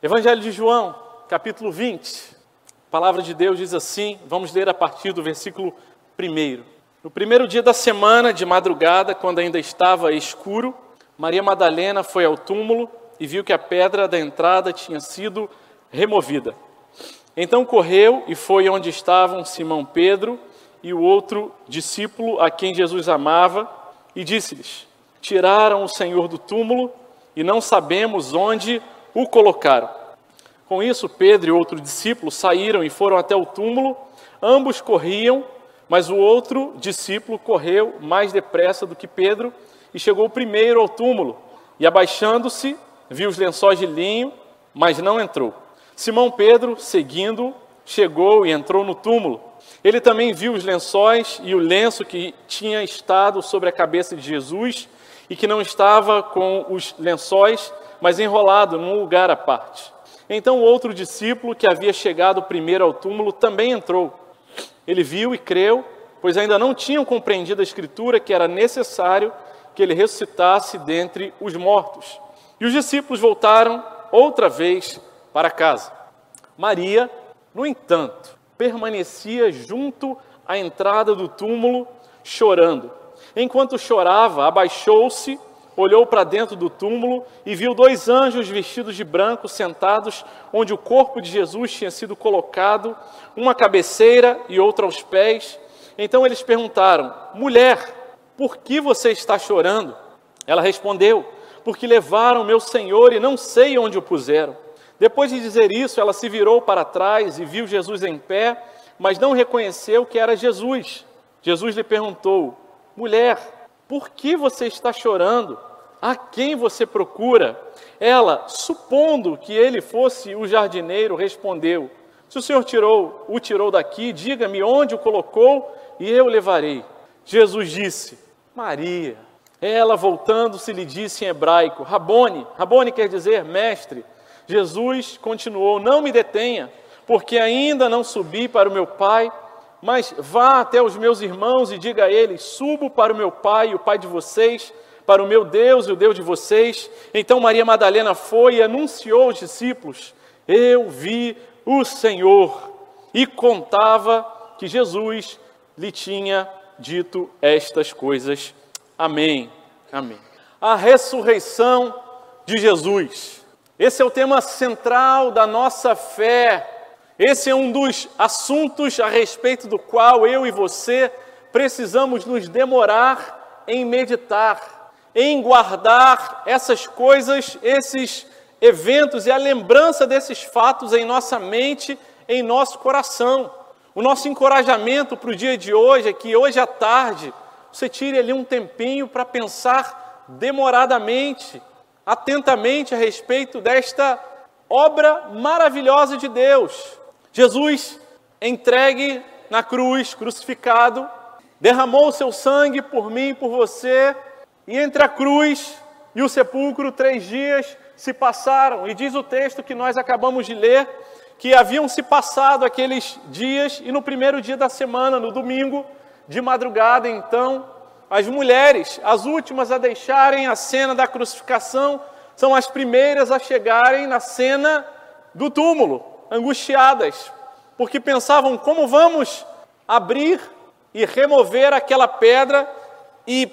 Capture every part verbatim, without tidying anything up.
Evangelho de João, capítulo vinte. A palavra de Deus diz assim, vamos ler a partir do versículo primeiro. No primeiro dia da semana, de madrugada, quando ainda estava escuro, Maria Madalena foi ao túmulo e viu que a pedra da entrada tinha sido removida. Então correu e foi onde estavam Simão Pedro e o outro discípulo a quem Jesus amava, e disse-lhes: tiraram o Senhor do túmulo e não sabemos onde o colocaram. Com isso, Pedro e outro discípulo saíram e foram até o túmulo. Ambos corriam, mas o outro discípulo correu mais depressa do que Pedro e chegou primeiro ao túmulo. E abaixando-se, viu os lençóis de linho, mas não entrou. Simão Pedro, seguindo, chegou e entrou no túmulo. Ele também viu os lençóis e o lenço que tinha estado sobre a cabeça de Jesus e que não estava com os lençóis, mas enrolado num lugar à parte. Então o outro discípulo, que havia chegado primeiro ao túmulo, também entrou. Ele viu e creu, pois ainda não tinham compreendido a Escritura que era necessário que ele ressuscitasse dentre os mortos. E os discípulos voltaram outra vez para casa. Maria, no entanto, permanecia junto à entrada do túmulo, chorando. Enquanto chorava, abaixou-se, olhou para dentro do túmulo e viu dois anjos vestidos de branco sentados onde o corpo de Jesus tinha sido colocado, uma à cabeceira e outra aos pés. Então eles perguntaram: mulher, por que você está chorando? Ela respondeu: porque levaram meu Senhor e não sei onde o puseram. Depois de dizer isso, ela se virou para trás e viu Jesus em pé, mas não reconheceu que era Jesus. Jesus lhe perguntou: mulher, por que você está chorando? A quem você procura? Ela, supondo que ele fosse o jardineiro, respondeu: se o Senhor tirou, o tirou daqui, diga-me onde o colocou e eu o levarei. Jesus disse: Maria. Ela, voltando-se, lhe disse em hebraico: Rabone. Rabone quer dizer mestre. Jesus continuou: não me detenha, porque ainda não subi para o meu Pai, mas vá até os meus irmãos e diga a eles: subo para o meu Pai e o Pai de vocês, para o meu Deus e o Deus de vocês. Então Maria Madalena foi e anunciou aos discípulos: eu vi o Senhor, e contava que Jesus lhe tinha dito estas coisas. Amém. Amém. A ressurreição de Jesus. Esse é o tema central da nossa fé. Esse é um dos assuntos a respeito do qual eu e você precisamos nos demorar em meditar, em guardar essas coisas, esses eventos e a lembrança desses fatos em nossa mente, em nosso coração. O nosso encorajamento para o dia de hoje é que hoje à tarde você tire ali um tempinho para pensar demoradamente, atentamente a respeito desta obra maravilhosa de Deus. Jesus, entregue na cruz, crucificado, derramou o seu sangue por mim e por você, e entre a cruz e o sepulcro três dias se passaram, e diz o texto que nós acabamos de ler, que haviam se passado aqueles dias, e no primeiro dia da semana, no domingo, de madrugada, então, as mulheres, as últimas a deixarem a cena da crucificação, são as primeiras a chegarem na cena do túmulo, angustiadas, porque pensavam: como vamos abrir e remover aquela pedra e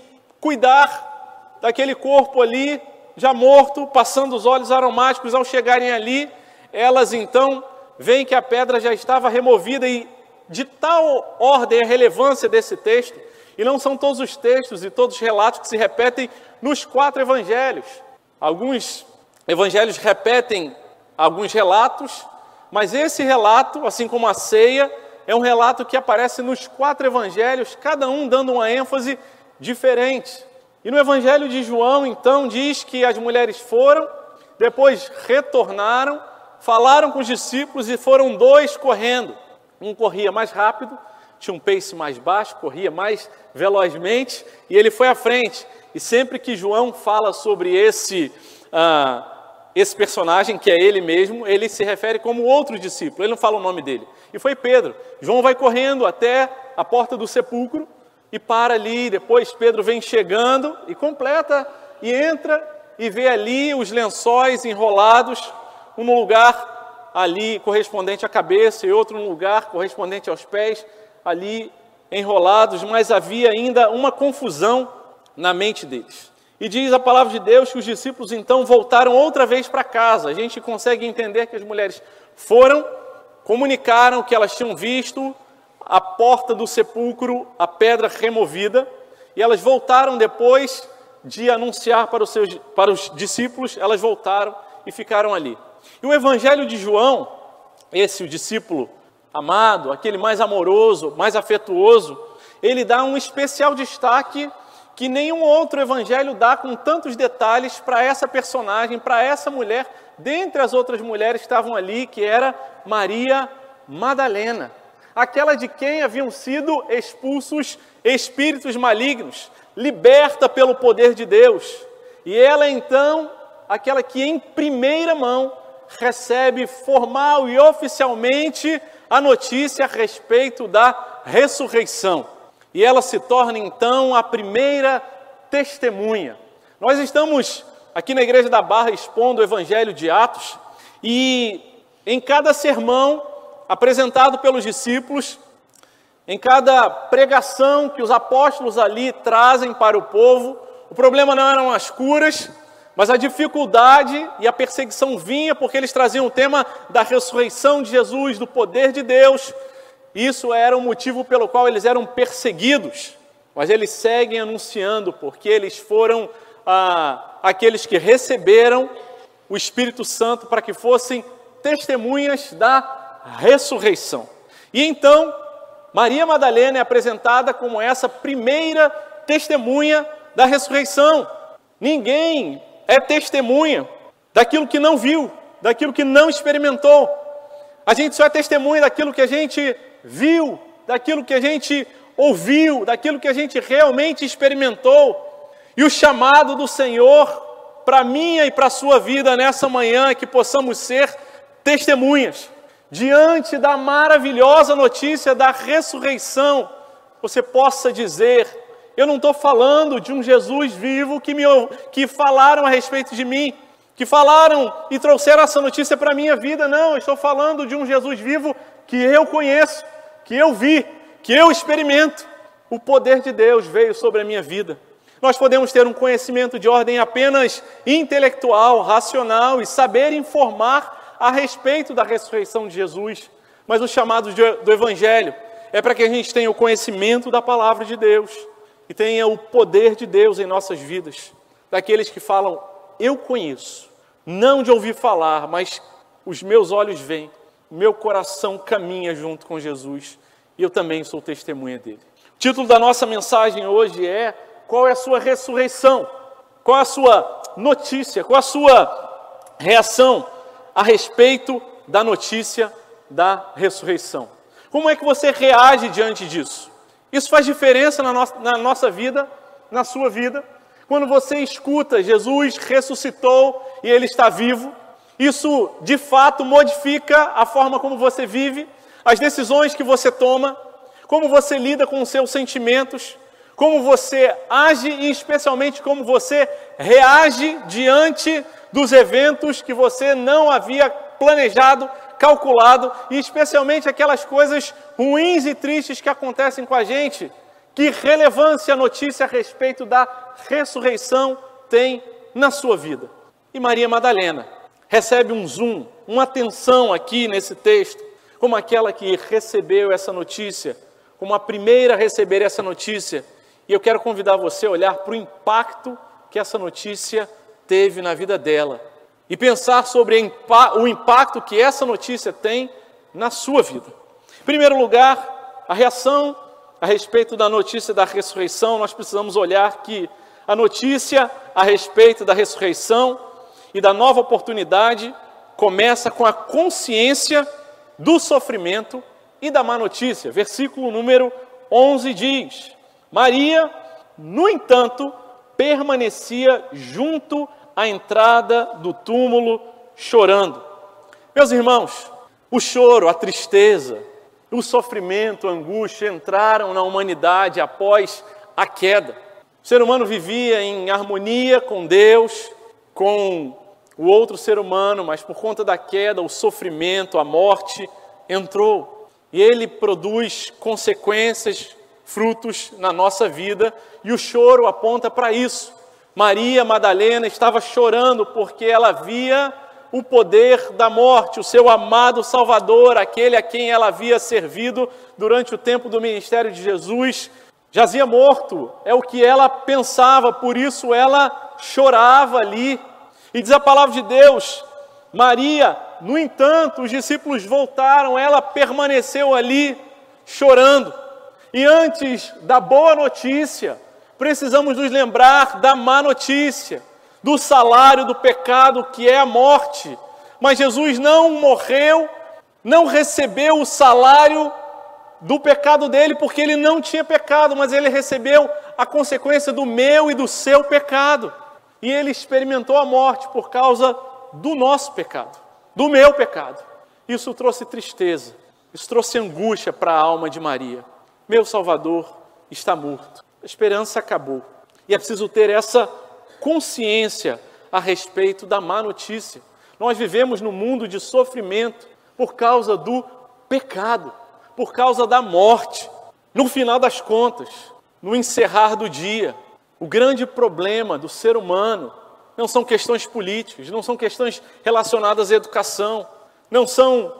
cuidar daquele corpo ali, já morto, passando os óleos aromáticos. Ao chegarem ali, elas então veem que a pedra já estava removida, e de tal ordem a relevância desse texto, e não são todos os textos e todos os relatos que se repetem nos quatro evangelhos. Alguns evangelhos repetem alguns relatos, mas esse relato, assim como a ceia, é um relato que aparece nos quatro evangelhos, cada um dando uma ênfase diferente. E no evangelho de João, então, diz que as mulheres foram, depois retornaram, falaram com os discípulos e foram dois correndo. Um corria mais rápido, tinha um pace mais baixo, corria mais velozmente, e ele foi à frente. E sempre que João fala sobre esse, uh, esse personagem, que é ele mesmo, ele se refere como outro discípulo, ele não fala o nome dele. E foi Pedro. João vai correndo até a porta do sepulcro e para ali, depois Pedro vem chegando e completa, e entra e vê ali os lençóis enrolados, um no lugar ali correspondente à cabeça e outro no lugar correspondente aos pés, ali enrolados, mas havia ainda uma confusão na mente deles. E diz a palavra de Deus que os discípulos então voltaram outra vez para casa. A gente consegue entender que as mulheres foram, comunicaram que elas tinham visto a porta do sepulcro, a pedra removida, e elas voltaram depois de anunciar para os, seus, para os discípulos, elas voltaram e ficaram ali. E o Evangelho de João, esse o discípulo amado, aquele mais amoroso, mais afetuoso, ele dá um especial destaque que nenhum outro evangelho dá com tantos detalhes para essa personagem, para essa mulher, dentre as outras mulheres que estavam ali, que era Maria Madalena, aquela de quem haviam sido expulsos espíritos malignos, liberta pelo poder de Deus. E ela então, aquela que em primeira mão recebe formal e oficialmente a notícia a respeito da ressurreição. E ela se torna então a primeira testemunha. Nós estamos aqui na Igreja da Barra expondo o Evangelho de Atos, e em cada sermão apresentado pelos discípulos, em cada pregação que os apóstolos ali trazem para o povo, o problema não eram as curas, mas a dificuldade e a perseguição vinha porque eles traziam o tema da ressurreição de Jesus, do poder de Deus. Isso era o motivo pelo qual eles eram perseguidos. Mas eles seguem anunciando, porque eles foram ah, aqueles que receberam o Espírito Santo para que fossem testemunhas da ressurreição. E então, Maria Madalena é apresentada como essa primeira testemunha da ressurreição. Ninguém é testemunha daquilo que não viu, daquilo que não experimentou. A gente só é testemunha daquilo que a gente viu, daquilo que a gente ouviu, daquilo que a gente realmente experimentou. E o chamado do Senhor para a minha e para a sua vida nessa manhã é que possamos ser testemunhas. Diante da maravilhosa notícia da ressurreição, você possa dizer: eu não estou falando de um Jesus vivo que, me, que falaram a respeito de mim, que falaram e trouxeram essa notícia para a minha vida. Não, eu estou falando de um Jesus vivo que eu conheço, que eu vi, que eu experimento. O poder de Deus veio sobre a minha vida. Nós podemos ter um conhecimento de ordem apenas intelectual, racional e saber informar a respeito da ressurreição de Jesus, mas o chamado do Evangelho é para que a gente tenha o conhecimento da palavra de Deus e tenha o poder de Deus em nossas vidas, daqueles que falam: eu conheço, não de ouvir falar, mas os meus olhos veem, o meu coração caminha junto com Jesus e eu também sou testemunha dele. O título da nossa mensagem hoje é: qual é a sua ressurreição? Qual é a sua notícia? Qual é a sua reação a respeito da notícia da ressurreição? Como é que você reage diante disso? Isso faz diferença na nossa, na nossa vida, na sua vida. Quando você escuta Jesus ressuscitou e Ele está vivo, isso de fato modifica a forma como você vive, as decisões que você toma, como você lida com os seus sentimentos, como você age e especialmente como você reage diante dos eventos que você não havia planejado, calculado, e especialmente aquelas coisas ruins e tristes que acontecem com a gente. Que relevância a notícia a respeito da ressurreição tem na sua vida? E Maria Madalena recebe um zoom, uma atenção aqui nesse texto, como aquela que recebeu essa notícia, como a primeira a receber essa notícia. E eu quero convidar você a olhar para o impacto que essa notícia teve na vida dela e pensar sobre o impacto que essa notícia tem na sua vida. Em primeiro lugar, a reação a respeito da notícia da ressurreição. Nós precisamos olhar que a notícia a respeito da ressurreição e da nova oportunidade começa com a consciência do sofrimento e da má notícia. Versículo número onze diz: Maria, no entanto, permanecia junto à entrada do túmulo, chorando. Meus irmãos, o choro, a tristeza, o sofrimento, a angústia entraram na humanidade após a queda. O ser humano vivia em harmonia com Deus, com o outro ser humano, mas por conta da queda, o sofrimento, a morte entrou. E ele produz consequências, frutos na nossa vida, e o choro aponta para isso. Maria Madalena estava chorando porque ela via o poder da morte, o seu amado Salvador, aquele a quem ela havia servido durante o tempo do ministério de Jesus, jazia morto. É o que ela pensava, por isso ela chorava ali. E diz a palavra de Deus, Maria, no entanto, os discípulos voltaram, ela permaneceu ali chorando. E antes da boa notícia, precisamos nos lembrar da má notícia, do salário do pecado, que é a morte. Mas Jesus não morreu, não recebeu o salário do pecado dele, porque ele não tinha pecado, mas ele recebeu a consequência do meu e do seu pecado. E ele experimentou a morte por causa do nosso pecado, do meu pecado. Isso trouxe tristeza, isso trouxe angústia para a alma de Maria. Meu Salvador está morto, a esperança acabou. E é preciso ter essa consciência a respeito da má notícia. Nós vivemos num mundo de sofrimento por causa do pecado, por causa da morte. No final das contas, no encerrar do dia, o grande problema do ser humano não são questões políticas, não são questões relacionadas à educação, não são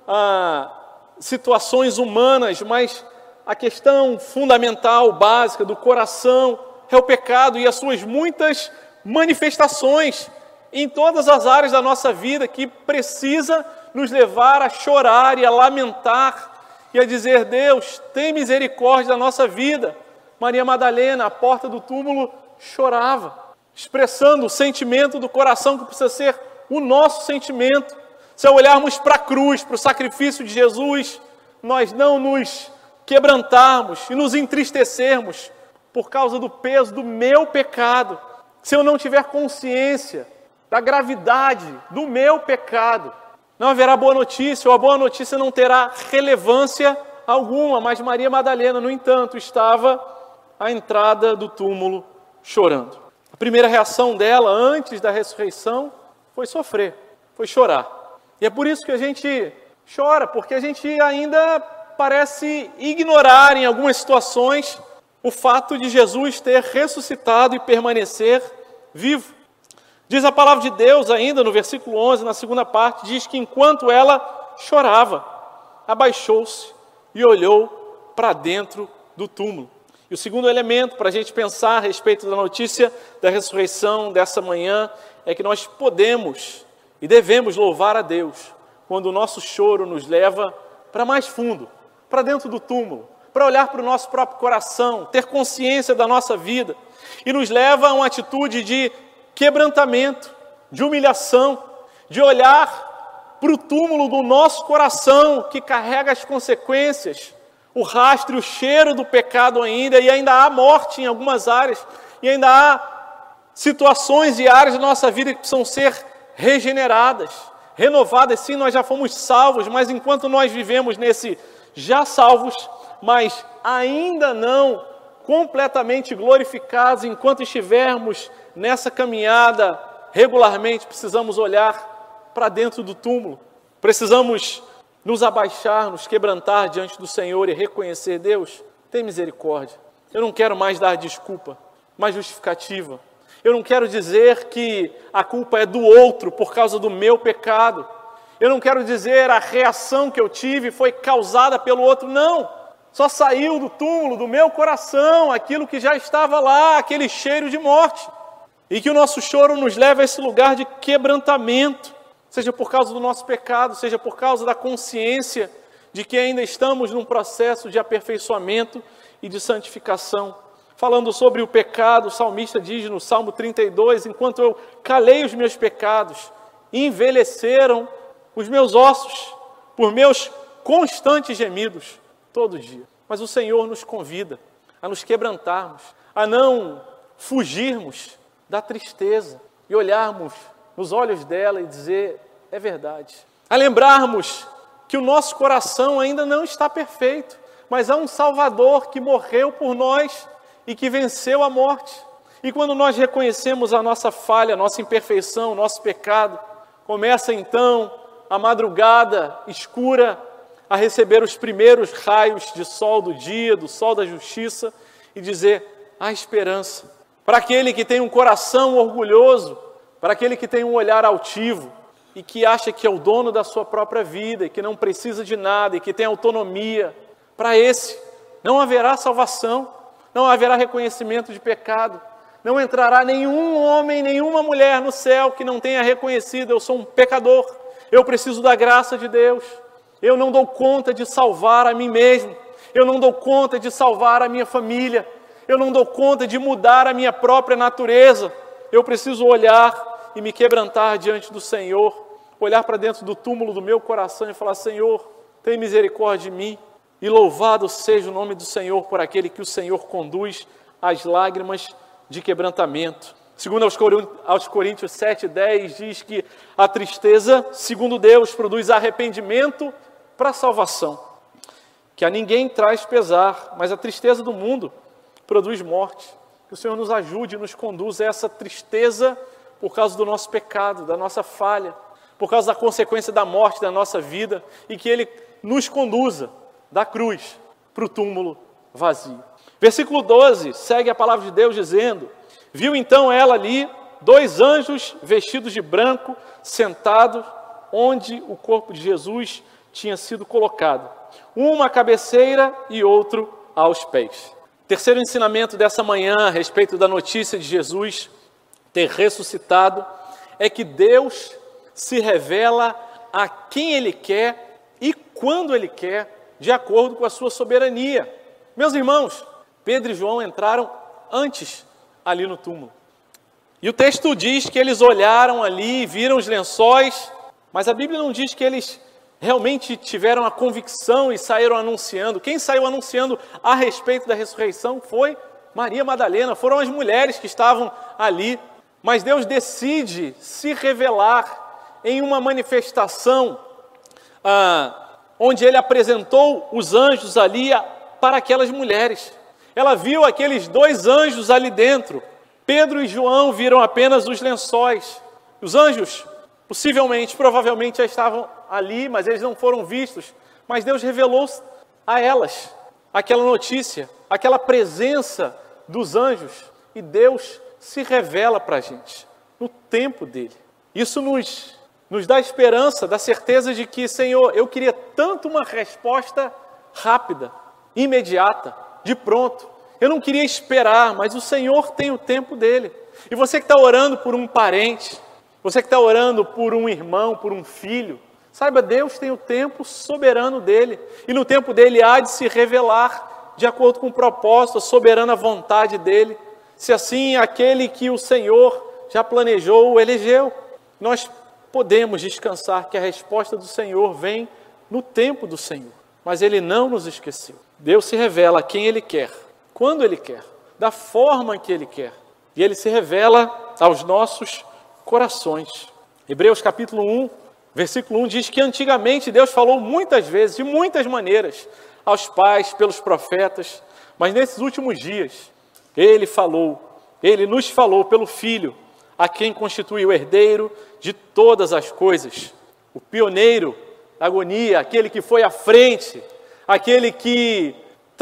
ah, situações humanas, mas a questão fundamental, básica do coração é o pecado e as suas muitas manifestações em todas as áreas da nossa vida, que precisa nos levar a chorar e a lamentar e a dizer: Deus, tem misericórdia da nossa vida. Maria Madalena, à porta do túmulo, chorava, expressando o sentimento do coração que precisa ser o nosso sentimento. Se olharmos para a cruz, para o sacrifício de Jesus, nós não nos quebrantarmos e nos entristecermos por causa do peso do meu pecado, se eu não tiver consciência da gravidade do meu pecado, não haverá boa notícia, ou a boa notícia não terá relevância alguma. Mas Maria Madalena, no entanto, estava à entrada do túmulo chorando. A primeira reação dela antes da ressurreição foi sofrer, foi chorar. E é por isso que a gente chora, porque a gente ainda parece ignorar em algumas situações o fato de Jesus ter ressuscitado e permanecer vivo. Diz a palavra de Deus ainda no versículo onze, na segunda parte, diz que enquanto ela chorava, abaixou-se e olhou para dentro do túmulo. E o segundo elemento para a gente pensar a respeito da notícia da ressurreição dessa manhã é que nós podemos e devemos louvar a Deus quando o nosso choro nos leva para mais fundo, para dentro do túmulo, para olhar para o nosso próprio coração, ter consciência da nossa vida, e nos leva a uma atitude de quebrantamento, de humilhação, de olhar para o túmulo do nosso coração que carrega as consequências, o rastro e o cheiro do pecado ainda, e ainda há morte em algumas áreas, e ainda há situações e áreas da nossa vida que precisam ser regeneradas, renovadas. Sim, nós já fomos salvos, mas enquanto nós vivemos nesse já salvos, mas ainda não completamente glorificados, enquanto estivermos nessa caminhada regularmente, precisamos olhar para dentro do túmulo, precisamos nos abaixar, nos quebrantar diante do Senhor e reconhecer: Deus, tem misericórdia. Eu não quero mais dar desculpa, mais justificativa. Eu não quero dizer que a culpa é do outro por causa do meu pecado. Eu não quero dizer a reação que eu tive foi causada pelo outro. Não, só saiu do túmulo, do meu coração, aquilo que já estava lá, aquele cheiro de morte. E que o nosso choro nos leve a esse lugar de quebrantamento, seja por causa do nosso pecado, seja por causa da consciência de que ainda estamos num processo de aperfeiçoamento e de santificação. Falando sobre o pecado, o salmista diz no Salmo trinta e dois: enquanto eu calei os meus pecados, envelheceram os meus ossos por meus constantes gemidos, todo dia. Mas o Senhor nos convida a nos quebrantarmos, a não fugirmos da tristeza e olharmos nos olhos dela e dizer: é verdade. A lembrarmos que o nosso coração ainda não está perfeito, mas há um Salvador que morreu por nós e que venceu a morte. E quando nós reconhecemos a nossa falha, a nossa imperfeição, o nosso pecado, começa então a madrugada escura a receber os primeiros raios de sol do dia, do sol da justiça, e dizer: há esperança. Para aquele que tem um coração orgulhoso, para aquele que tem um olhar altivo, e que acha que é o dono da sua própria vida, e que não precisa de nada, e que tem autonomia, para esse não haverá salvação, não haverá reconhecimento de pecado, não entrará nenhum homem, nenhuma mulher no céu que não tenha reconhecido: eu sou um pecador, eu preciso da graça de Deus, eu não dou conta de salvar a mim mesmo, eu não dou conta de salvar a minha família, eu não dou conta de mudar a minha própria natureza, eu preciso olhar e me quebrantar diante do Senhor, olhar para dentro do túmulo do meu coração e falar: Senhor, tem misericórdia de mim, e louvado seja o nome do Senhor por aquele que o Senhor conduz às lágrimas de quebrantamento. Segundo aos Coríntios sete, dez, diz que a tristeza, segundo Deus, produz arrependimento para a salvação, que a ninguém traz pesar, mas a tristeza do mundo produz morte. Que o Senhor nos ajude e nos conduza a essa tristeza por causa do nosso pecado, da nossa falha, por causa da consequência da morte da nossa vida, e que Ele nos conduza da cruz para o túmulo vazio. Versículo doze, segue a palavra de Deus dizendo: viu então ela ali dois anjos vestidos de branco, sentados onde o corpo de Jesus tinha sido colocado, um à cabeceira e outro aos pés. Terceiro ensinamento dessa manhã a respeito da notícia de Jesus ter ressuscitado é que Deus se revela a quem Ele quer e quando Ele quer, de acordo com a sua soberania. Meus irmãos, Pedro e João entraram antes ali no túmulo. E o texto diz que eles olharam ali e viram os lençóis, mas a Bíblia não diz que eles realmente tiveram a convicção e saíram anunciando. Quem saiu anunciando a respeito da ressurreição foi Maria Madalena, foram as mulheres que estavam ali. Mas Deus decide se revelar em uma manifestação ah, onde Ele apresentou os anjos ali para aquelas mulheres. Ela viu aqueles dois anjos ali dentro. Pedro e João viram apenas os lençóis. Os anjos, possivelmente, provavelmente já estavam ali, mas eles não foram vistos. Mas Deus revelou a elas aquela notícia, aquela presença dos anjos. E Deus se revela para a gente no tempo dele. Isso nos, nos dá esperança, dá certeza de que, Senhor, eu queria tanto uma resposta rápida, imediata, de pronto. Eu não queria esperar, mas o Senhor tem o tempo dele. E você que está orando por um parente, você que está orando por um irmão, por um filho, saiba, Deus tem o tempo soberano dele. E no tempo dele há de se revelar de acordo com o propósito, a soberana vontade dele. Se assim aquele que o Senhor já planejou o elegeu, nós podemos descansar que a resposta do Senhor vem no tempo do Senhor. Mas Ele não nos esqueceu. Deus se revela a quem Ele quer, quando Ele quer, da forma que Ele quer. E Ele se revela aos nossos corações. Hebreus capítulo um, versículo um diz que antigamente Deus falou muitas vezes, de muitas maneiras, aos pais, pelos profetas, mas nesses últimos dias, Ele falou, Ele nos falou pelo Filho, a quem constitui o herdeiro de todas as coisas, o pioneiro da agonia, aquele que foi à frente, aquele que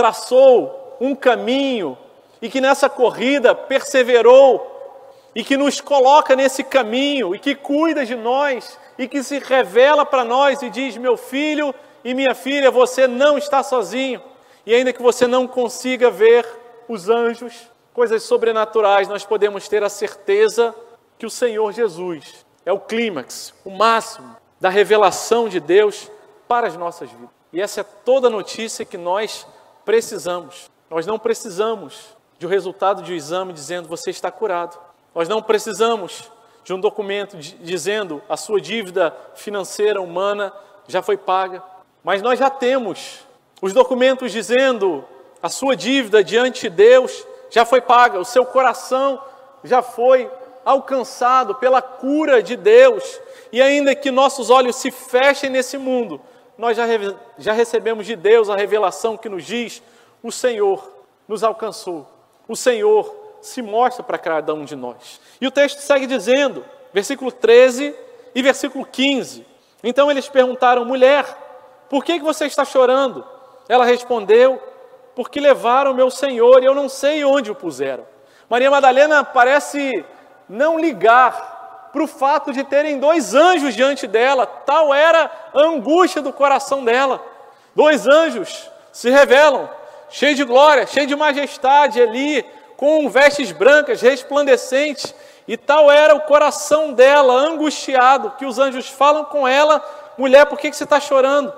traçou um caminho e que nessa corrida perseverou e que nos coloca nesse caminho e que cuida de nós e que se revela para nós e diz: meu filho e minha filha, você não está sozinho. E ainda que você não consiga ver os anjos, coisas sobrenaturais, nós podemos ter a certeza que o Senhor Jesus é o clímax, o máximo da revelação de Deus para as nossas vidas. E essa é toda a notícia que nós precisamos. Nós não precisamos de um resultado de um exame dizendo: você está curado. Nós não precisamos de um documento dizendo: a sua dívida financeira humana já foi paga. Mas nós já temos os documentos dizendo: a sua dívida diante de Deus já foi paga, o seu coração já foi alcançado pela cura de Deus. E ainda que nossos olhos se fechem nesse mundo, nós já, já recebemos de Deus a revelação que nos diz: o Senhor nos alcançou, o Senhor se mostra para cada um de nós. E o texto segue dizendo, versículo treze e versículo quinze. Então eles perguntaram, mulher, por que você está chorando? Ela respondeu, porque levaram o meu Senhor e eu não sei onde o puseram. Maria Madalena parece não ligar para o fato de terem dois anjos diante dela, tal era a angústia do coração dela. Dois anjos se revelam, cheios de glória, cheios de majestade ali, com vestes brancas, resplandecentes, e tal era o coração dela, angustiado, que os anjos falam com ela, mulher, por que você está chorando?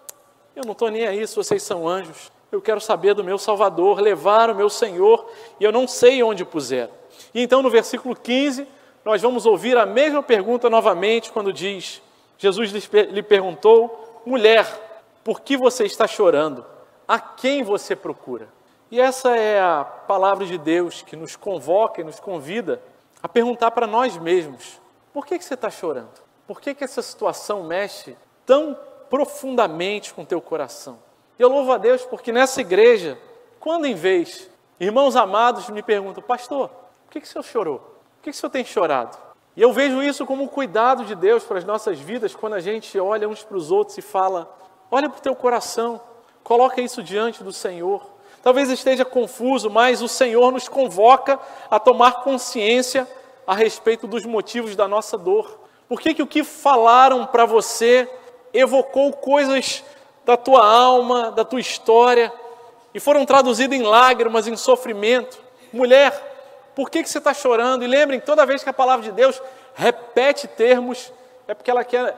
Eu não estou nem aí se vocês são anjos, eu quero saber do meu Salvador, levaram o meu Senhor, e eu não sei onde o puseram. E então no versículo quinze, nós vamos ouvir a mesma pergunta novamente, quando diz, Jesus lhe perguntou, mulher, por que você está chorando? A quem você procura? E essa é a palavra de Deus que nos convoca e nos convida a perguntar para nós mesmos, por que, que você está chorando? Por que, que essa situação mexe tão profundamente com o teu coração? E eu louvo a Deus porque nessa igreja, quando em vez, irmãos amados me perguntam, pastor, por que, que o senhor chorou? Por que, que o senhor tem chorado? E eu vejo isso como um cuidado de Deus para as nossas vidas, quando a gente olha uns para os outros e fala, olha para o teu coração, coloca isso diante do Senhor. Talvez esteja confuso, mas o Senhor nos convoca a tomar consciência a respeito dos motivos da nossa dor. Por que que o que falaram para você evocou coisas da tua alma, da tua história, e foram traduzidas em lágrimas, em sofrimento? Mulher, por que que você está chorando? E lembrem, toda vez que a palavra de Deus repete termos, é porque ela quer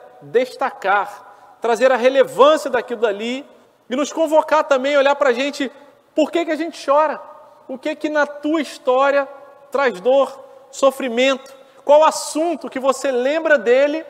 destacar, trazer a relevância daquilo dali, e nos convocar também a olhar para a gente, por que que a gente chora? O que que na tua história traz dor, sofrimento? Qual assunto que você lembra dele?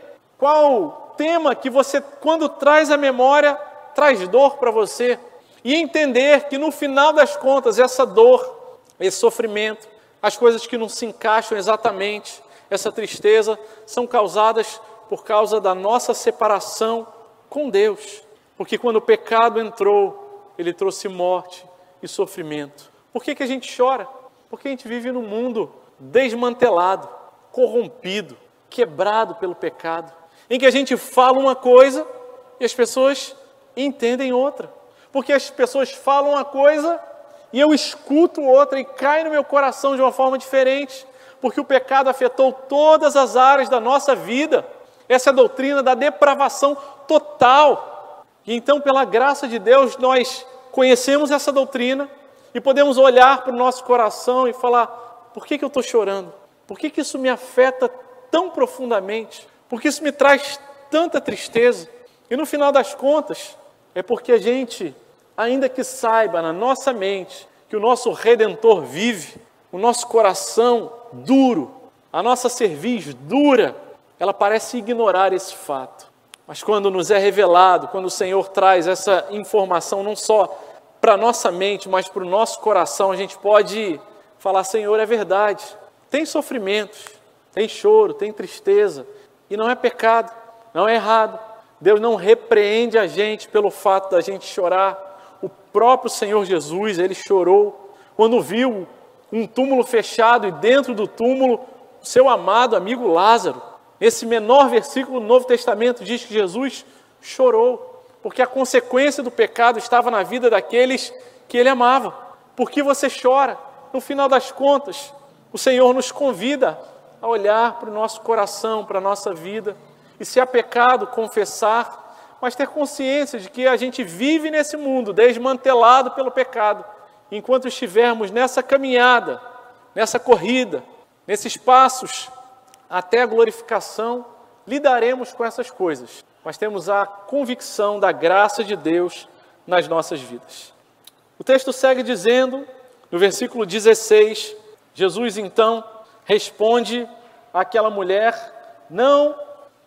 Qual tema que você, quando traz a memória, traz dor para você? E entender que no final das contas, essa dor, esse sofrimento, as coisas que não se encaixam exatamente, essa tristeza, são causadas por causa da nossa separação com Deus. Porque quando o pecado entrou, ele trouxe morte e sofrimento. Por que que a gente chora? Porque a gente vive num mundo desmantelado, corrompido, quebrado pelo pecado, em que a gente fala uma coisa e as pessoas entendem outra. Porque as pessoas falam uma coisa e eu escuto outra e cai no meu coração de uma forma diferente, porque o pecado afetou todas as áreas da nossa vida. Essa é a doutrina da depravação total. E então, pela graça de Deus, nós conhecemos essa doutrina e podemos olhar para o nosso coração e falar, por que que eu estou chorando? Por que que isso me afeta tão profundamente? Por que isso me traz tanta tristeza? E no final das contas, é porque a gente, ainda que saiba na nossa mente que o nosso Redentor vive, o nosso coração duro, a nossa cerviz dura, ela parece ignorar esse fato. Mas quando nos é revelado, quando o Senhor traz essa informação não só para a nossa mente, mas para o nosso coração, a gente pode falar, Senhor, é verdade, tem sofrimentos, tem choro, tem tristeza, e não é pecado, não é errado. Deus não repreende a gente pelo fato da gente chorar. O próprio Senhor Jesus, Ele chorou quando viu um túmulo fechado e dentro do túmulo o seu amado amigo Lázaro. Esse menor versículo do Novo Testamento diz que Jesus chorou, porque a consequência do pecado estava na vida daqueles que Ele amava. Por que você chora? No final das contas, o Senhor nos convida a olhar para o nosso coração, para a nossa vida, e se há pecado, confessar, mas ter consciência de que a gente vive nesse mundo desmantelado pelo pecado. Enquanto estivermos nessa caminhada, nessa corrida, nesses passos até a glorificação, lidaremos com essas coisas, mas temos a convicção da graça de Deus nas nossas vidas. O texto segue dizendo, no versículo dezesseis, Jesus então responde àquela mulher, não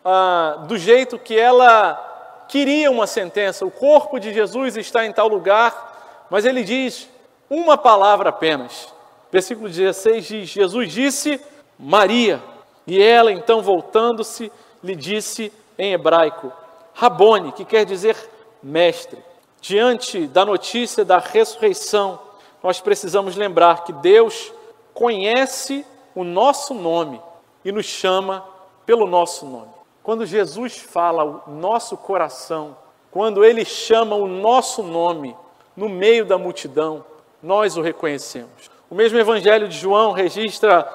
ah, do jeito que ela queria uma sentença, o corpo de Jesus está em tal lugar, mas ele diz uma palavra apenas. Versículo dezesseis diz, Jesus disse, Maria, e ela então voltando-se, lhe disse em hebraico, Rabone, que quer dizer mestre. Diante da notícia da ressurreição, nós precisamos lembrar que Deus conhece o nosso nome e nos chama pelo nosso nome. Quando Jesus fala o nosso coração, quando Ele chama o nosso nome no meio da multidão, nós o reconhecemos. O mesmo Evangelho de João registra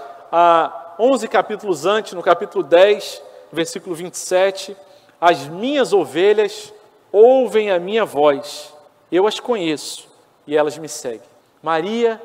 há onze capítulos antes, no capítulo dez, versículo vinte e sete, as minhas ovelhas ouvem a minha voz, eu as conheço e elas me seguem. Maria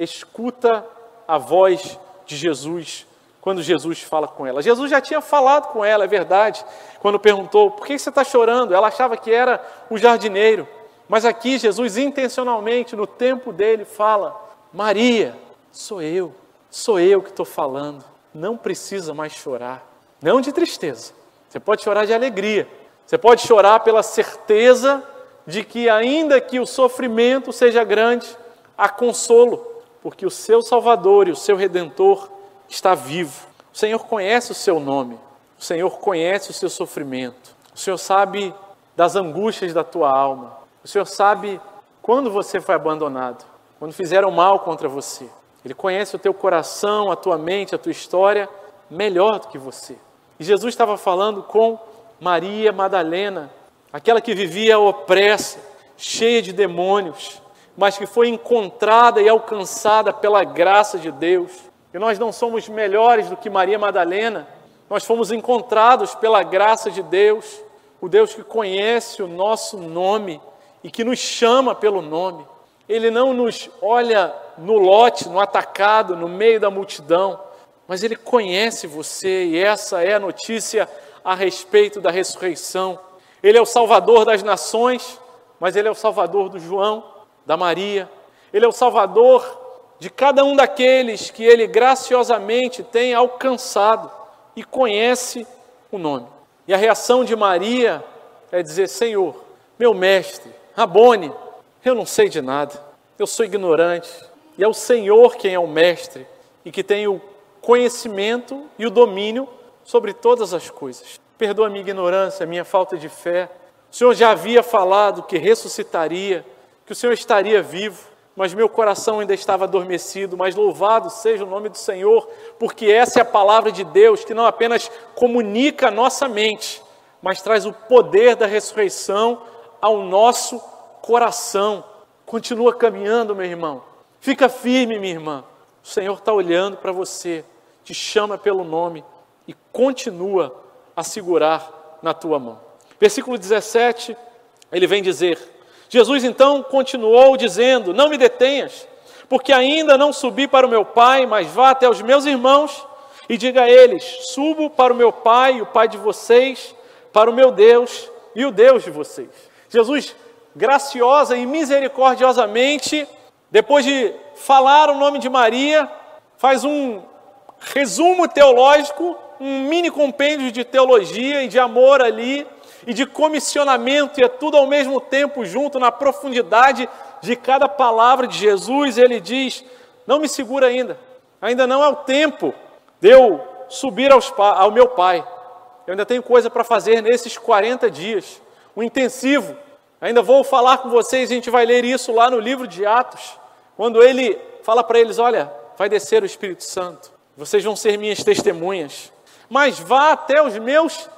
escuta a voz de Jesus quando Jesus fala com ela. Jesus já tinha falado com ela, é verdade, quando perguntou, por que você está chorando? Ela achava que era o jardineiro, mas aqui Jesus intencionalmente, no tempo dele, fala, Maria, sou eu, sou eu que estou falando, não precisa mais chorar, não de tristeza, você pode chorar de alegria, você pode chorar pela certeza de que ainda que o sofrimento seja grande, há consolo, porque o seu Salvador e o seu Redentor está vivo. O Senhor conhece o seu nome, o Senhor conhece o seu sofrimento, o Senhor sabe das angústias da tua alma, o Senhor sabe quando você foi abandonado, quando fizeram mal contra você. Ele conhece o teu coração, a tua mente, a tua história, melhor do que você. E Jesus estava falando com Maria Madalena, aquela que vivia opressa, cheia de demônios, mas que foi encontrada e alcançada pela graça de Deus. E nós não somos melhores do que Maria Madalena, nós fomos encontrados pela graça de Deus, o Deus que conhece o nosso nome e que nos chama pelo nome. Ele não nos olha no lote, no atacado, no meio da multidão, mas Ele conhece você e essa é a notícia a respeito da ressurreição. Ele é o Salvador das nações, mas Ele é o Salvador do João, da Maria. Ele é o Salvador de cada um daqueles que Ele graciosamente tem alcançado e conhece o nome. E a reação de Maria é dizer, Senhor, meu mestre, Rabone, eu não sei de nada, eu sou ignorante, e é o Senhor quem é o mestre e que tem o conhecimento e o domínio sobre todas as coisas. Perdoa a minha ignorância, a minha falta de fé. O Senhor já havia falado que ressuscitaria, que o Senhor estaria vivo, mas meu coração ainda estava adormecido, mas louvado seja o nome do Senhor, porque essa é a palavra de Deus, que não apenas comunica a nossa mente, mas traz o poder da ressurreição ao nosso coração. Continua caminhando, meu irmão. Fica firme, minha irmã. O Senhor está olhando para você, te chama pelo nome e continua a segurar na tua mão. Versículo dezessete, ele vem dizer, Jesus então continuou dizendo, não me detenhas, porque ainda não subi para o meu Pai, mas vá até os meus irmãos e diga a eles, subo para o meu Pai e o Pai de vocês, para o meu Deus e o Deus de vocês. Jesus, graciosa e misericordiosamente, depois de falar o nome de Maria, faz um resumo teológico, um mini compêndio de teologia e de amor ali, e de comissionamento, e é tudo ao mesmo tempo junto, na profundidade de cada palavra de Jesus. Ele diz, não me segura ainda, ainda não é o tempo de eu subir aos, ao meu Pai, eu ainda tenho coisa para fazer nesses quarenta dias, um intensivo, ainda vou falar com vocês, a gente vai ler isso lá no livro de Atos, quando ele fala para eles, olha, vai descer o Espírito Santo, vocês vão ser minhas testemunhas, mas vá até os meus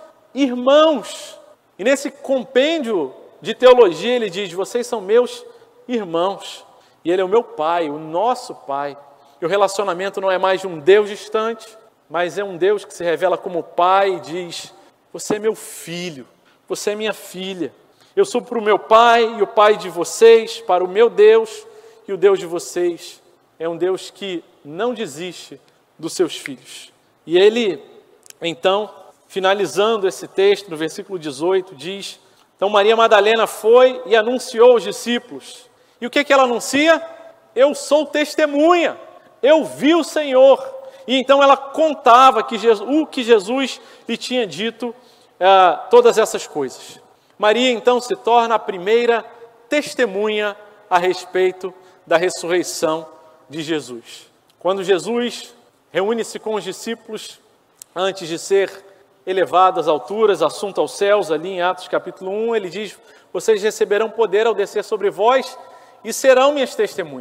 irmãos. E nesse compêndio de teologia ele diz, vocês são meus irmãos, e Ele é o meu Pai, o nosso Pai. E o relacionamento não é mais de um Deus distante, mas é um Deus que se revela como Pai e diz, você é meu filho, você é minha filha. Eu sou para o meu Pai e o Pai de vocês, para o meu Deus e o Deus de vocês. É um Deus que não desiste dos seus filhos. E ele, então, finalizando esse texto, no versículo dezoito, diz, então Maria Madalena foi e anunciou aos discípulos. E o que, que ela anuncia? Eu sou testemunha, eu vi o Senhor. E então ela contava que Jesus, o que Jesus lhe tinha dito, eh, todas essas coisas. Maria então se torna a primeira testemunha a respeito da ressurreição de Jesus. Quando Jesus reúne-se com os discípulos, antes de ser elevado às alturas, assunto aos céus, ali em Atos capítulo um, ele diz, vocês receberão poder ao descer sobre vós e serão minhas testemunhas.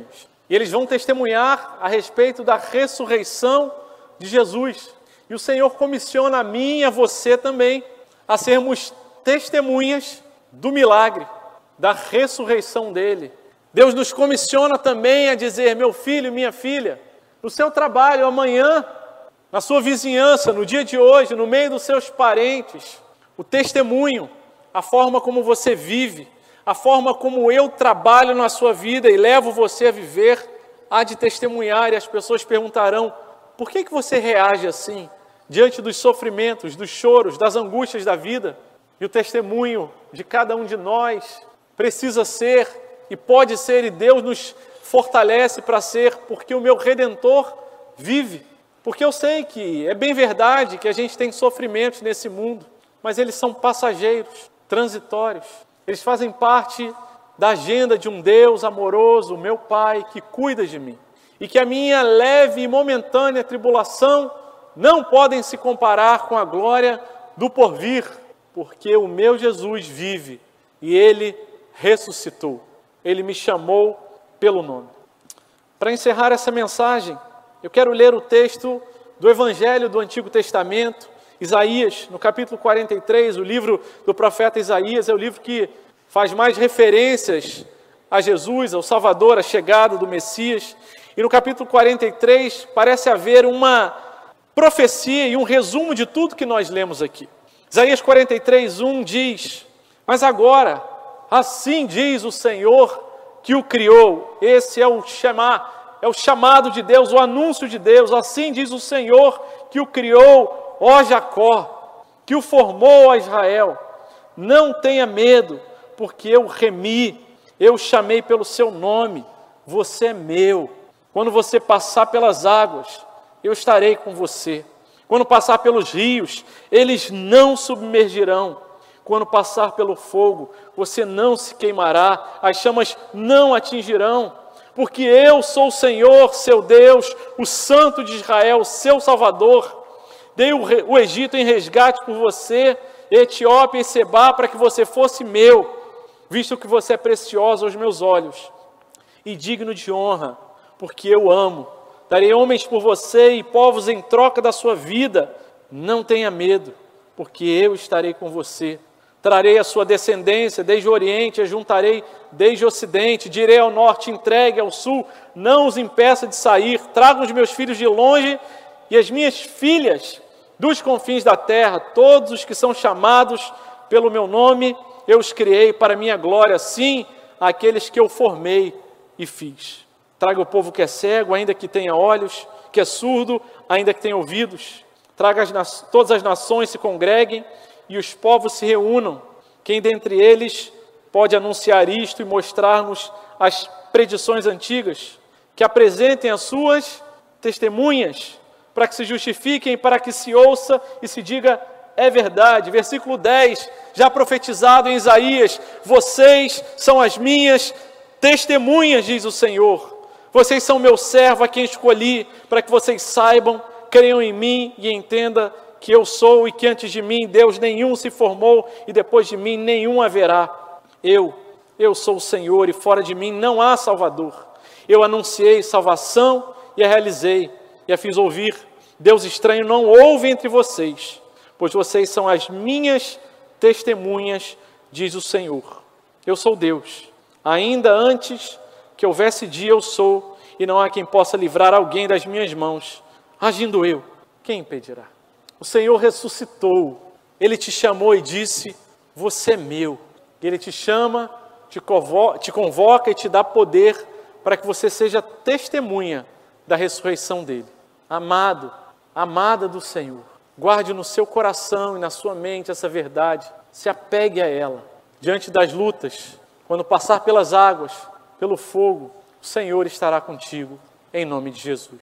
E eles vão testemunhar a respeito da ressurreição de Jesus. E o Senhor comissiona a mim e a você também a sermos testemunhas do milagre, da ressurreição dele. Deus nos comissiona também a dizer: meu filho, minha filha, no seu trabalho amanhã, na sua vizinhança, no dia de hoje, no meio dos seus parentes, o testemunho, a forma como você vive, a forma como eu trabalho na sua vida e levo você a viver, há de testemunhar, e as pessoas perguntarão: por que que você reage assim, diante dos sofrimentos, dos choros, das angústias da vida? E o testemunho de cada um de nós precisa ser e pode ser, e Deus nos fortalece para ser, porque o meu Redentor vive. Porque eu sei que é bem verdade que a gente tem sofrimentos nesse mundo, mas eles são passageiros, transitórios. Eles fazem parte da agenda de um Deus amoroso, o meu Pai, que cuida de mim. E que a minha leve e momentânea tribulação não podem se comparar com a glória do porvir, porque o meu Jesus vive e Ele ressuscitou. Ele me chamou pelo nome. Para encerrar essa mensagem, eu quero ler o texto do Evangelho do Antigo Testamento, Isaías, no capítulo quarenta e três, o livro do profeta Isaías, é o livro que faz mais referências a Jesus, ao Salvador, a chegada do Messias. E no capítulo quarenta e três parece haver uma profecia e um resumo de tudo que nós lemos aqui. Isaías quarenta e três, um diz: mas agora, assim diz o Senhor que o criou. Esse é o chamar, é o chamado de Deus, o anúncio de Deus. Assim diz o Senhor que o criou, ó Jacó, que o formou, ó Israel. Não tenha medo, porque eu remi, eu chamei pelo seu nome, você é meu. Quando você passar pelas águas, eu estarei com você. Quando passar pelos rios, eles não submergirão. Quando passar pelo fogo, você não se queimará, as chamas não atingirão. Porque eu sou o Senhor, seu Deus, o Santo de Israel, seu Salvador. Dei o, o Egito em resgate por você, Etiópia e Sebá, para que você fosse meu, visto que você é precioso aos meus olhos e digno de honra, porque eu amo. Darei homens por você e povos em troca da sua vida. Não tenha medo, porque eu estarei com você. Trarei a sua descendência desde o Oriente, a juntarei desde o Ocidente. Direi ao Norte, entregue ao Sul, não os impeça de sair. Trago os meus filhos de longe e as minhas filhas dos confins da terra. Todos os que são chamados pelo meu nome, eu os criei para minha glória. Sim, aqueles que eu formei e fiz. Traga o povo que é cego, ainda que tenha olhos, que é surdo, ainda que tenha ouvidos. Traga as, todas as nações se congreguem e os povos se reúnam. Quem dentre eles pode anunciar isto e mostrar-nos as predições antigas? Que apresentem as suas testemunhas, para que se justifiquem, para que se ouça e se diga: é verdade. Versículo dez, já profetizado em Isaías: vocês são as minhas testemunhas, diz o Senhor. Vocês são meu servo a quem escolhi, para que vocês saibam, creiam em mim e entendam que eu sou e que antes de mim Deus nenhum se formou e depois de mim nenhum haverá. Eu, eu sou o Senhor e fora de mim não há Salvador. Eu anunciei salvação e a realizei e a fiz ouvir. Deus estranho não houve entre vocês, pois vocês são as minhas testemunhas, diz o Senhor. Eu sou Deus. Ainda antes que houvesse dia, eu sou, e não há quem possa livrar alguém das minhas mãos. Agindo eu, quem impedirá? O Senhor ressuscitou. Ele te chamou e disse: você é meu. Ele te chama, te convoca, te convoca e te dá poder para que você seja testemunha da ressurreição dele. Amado, amada do Senhor, guarde no seu coração e na sua mente essa verdade. Se apegue a ela. Diante das lutas, quando passar pelas águas, pelo fogo, o Senhor estará contigo, em nome de Jesus.